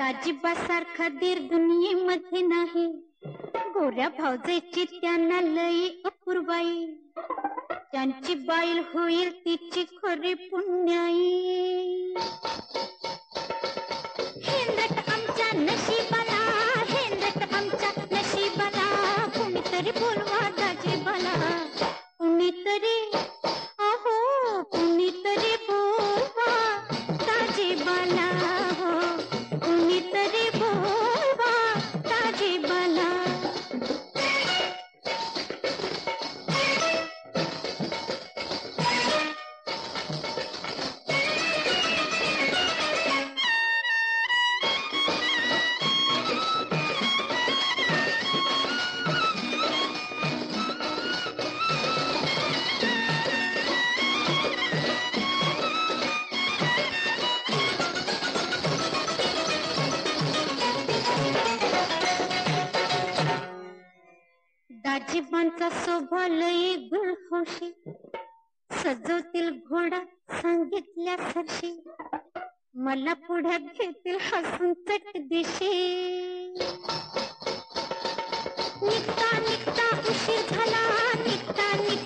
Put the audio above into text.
दाजीबासारखा दीर दुनियेमध्ये नाही, गोऱ्या भावजेची त्यांना लई अपूर्वाई, त्यांची बाईल होईल तिची खरी पुण्याई. हेंद्रट आमच्या नशिबाला, हेंद्रट आमच्या नशिबाला, कुणीतरी बोलवा दाजीबाला, कुणीतरी अहो कुणीतरी बोलवा दाजीबाला, हो कुणीतरी बोलवा दाजीबाला. दाजीबांचा स्वभाव लई गुळहौशी, सजवतील घोडा सांगितल्या सरशी, मला पुढ्यात घेतील हसून चट दिशी. निघता निघता उशीर झाला, निघता